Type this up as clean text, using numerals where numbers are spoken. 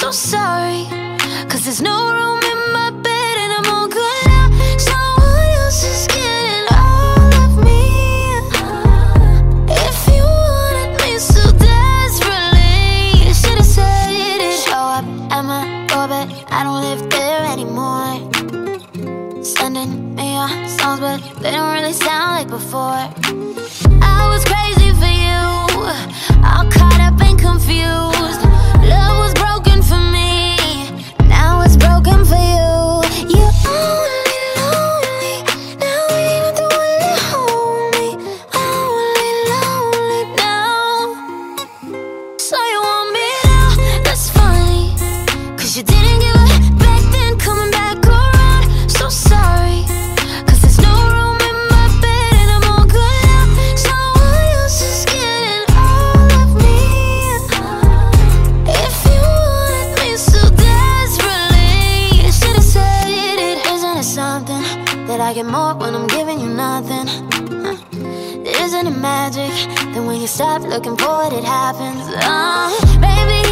so sorry, 'cause there's no room in my bed and I'm all good now. Someone else is getting all of me. If you wanted me so desperately, you should've said it. Show up at my doorbell, I don't live there anymore. Sending me your songs, but they don't really sound like before. I was crazy for you, all caught up and confused. Love was broken for me, now it's broken for you. You're only lonely, now you're the one to hold me. Only lonely now, so you want me now, that's funny, 'cause you didn't give a back then, coming back around. So sorry, 'cause there's no room in my bed and I'm all good now. Someone else is getting all of me. If you wanted me so desperately, you should've said it. Isn't it something that I get more when I'm giving you nothing? Isn't it magic that when you stop looking for it, it happens? Baby,